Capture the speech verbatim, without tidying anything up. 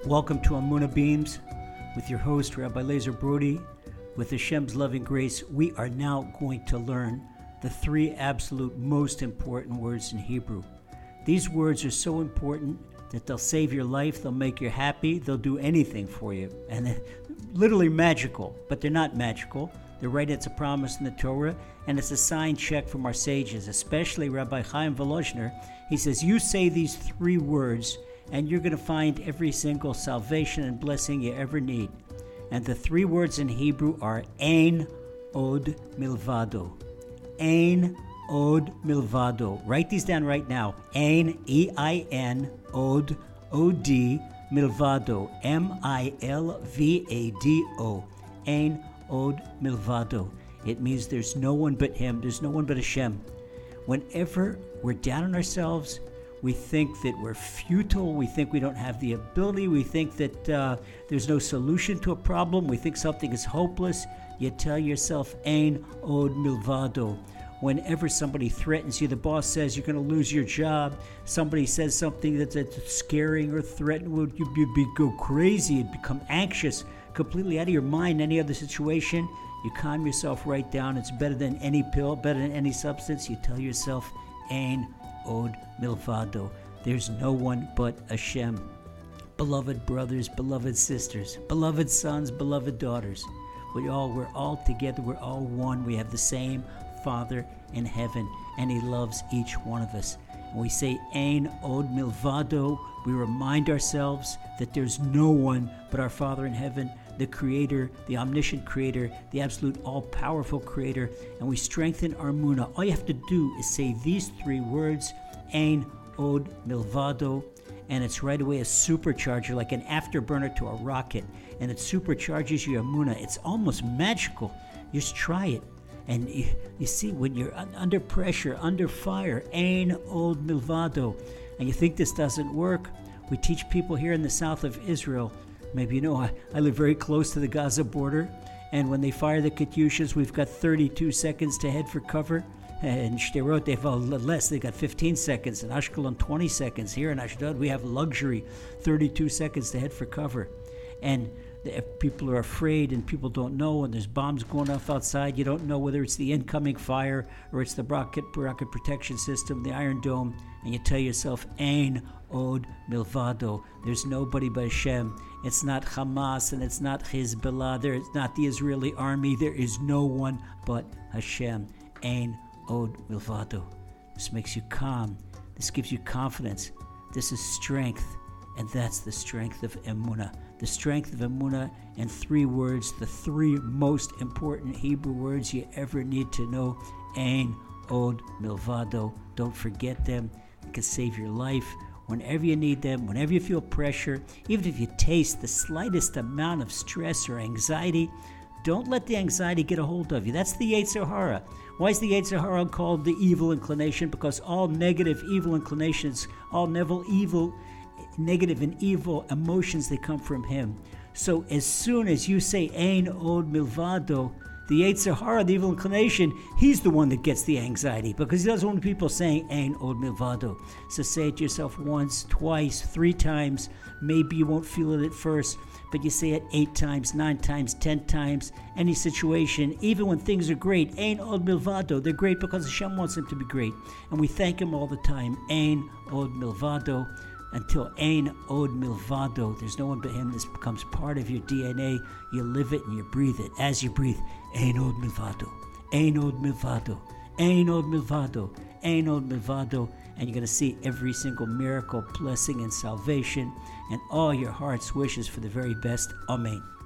Welcome to Emunah Beams with your host, Rabbi Lazer Brody. With Hashem's loving grace, we are now going to learn the three absolute most important words in Hebrew. These words are so important that they'll save your life, they'll make you happy, they'll do anything for you. And they're literally magical, but they're not magical. They're right, it's a promise in the Torah, and it's a sign check from our sages, especially Rabbi Chaim Volozhner. He says, you say these three words, and you're going to find every single salvation and blessing you ever need. And the three words in Hebrew are Ein Od Milvado. Ein Od Milvado. Write these down right now. Ein, E I N, Od, O D, Milvado, M I L V A D O. Ein Od Milvado. It means there's no one but Him. There's no one but Hashem. Whenever we're down on ourselves, we think that we're futile, we think we don't have the ability, we think that uh, there's no solution to a problem, we think something is hopeless, you tell yourself, Ein Od Milvado. Whenever somebody threatens you, the boss says you're going to lose your job, somebody says something that's, that's scaring or threatening, well, you, you, you go crazy, you become anxious, completely out of your mind, any other situation, you calm yourself right down. It's better than any pill, better than any substance. You tell yourself, Ein Od Milvado. There's no one but Hashem. Beloved brothers, beloved sisters, beloved sons, beloved daughters. We all, we're all together. We're all one. We have the same Father in heaven, and He loves each one of us. When we say Ein Od Milvado, we remind ourselves that there's no one but our Father in heaven, the Creator, the omniscient Creator, the absolute all-powerful Creator, and we strengthen our emunah. All you have to do is say these three words, Ein Od Milvado, and it's right away a supercharger, like an afterburner to a rocket, and it supercharges your emunah. It's almost magical. Just try it. And you, you see, when you're un- under pressure, under fire, Ein Od Milvado, and you think this doesn't work, we teach people here in the south of Israel. Maybe you know, I, I live very close to the Gaza border, and when they fire the Katyushas, we've got thirty-two seconds to head for cover. In Shderot, they've less, they've got fifteen seconds. In Ashkelon, twenty seconds. Here in Ashdod, we have luxury, thirty-two seconds to head for cover. And if people are afraid and people don't know, and there's bombs going off outside, you don't know whether it's the incoming fire or it's the rocket, rocket protection system, the Iron Dome, and you tell yourself, Ein Od Milvado. There's nobody but Hashem. It's not Hamas and it's not Hezbollah. There, it's not the Israeli army. There is no one but Hashem. Ein Od Milvado. This makes you calm. This gives you confidence. This is strength. And that's the strength of Emunah. The strength of Emunah in three words, the three most important Hebrew words you ever need to know. Ein Od Milvado. Don't forget them. It can save your life. Whenever you need them, whenever you feel pressure, even if you taste the slightest amount of stress or anxiety, don't let the anxiety get a hold of you. That's the Yetzer Hara. Why is the Yetzer Hara called the evil inclination? Because all negative evil inclinations, all nevil evil, negative and evil emotions, they come from him. So as soon as you say Ein Od Milvado, the Yetzer Hara, the evil inclination, he's the one that gets the anxiety because he doesn't want people saying Ein Od Milvado. So say it to yourself once, twice, three times. Maybe you won't feel it at first, but you say it eight times, nine times, ten times. Any situation, even when things are great, Ein Od Milvado. They're great because Hashem wants them to be great. And we thank Him all the time. Ein Od Milvado. Until Ein Od Milvado, there's no one but Him. This becomes part of your D N A. You live it and you breathe it. As you breathe, Ein Od Milvado, Ein Od Milvado, Ein Od Milvado, Ein Od Milvado, and you're going to see every single miracle, blessing, and salvation, and all your heart's wishes for the very best. Amen.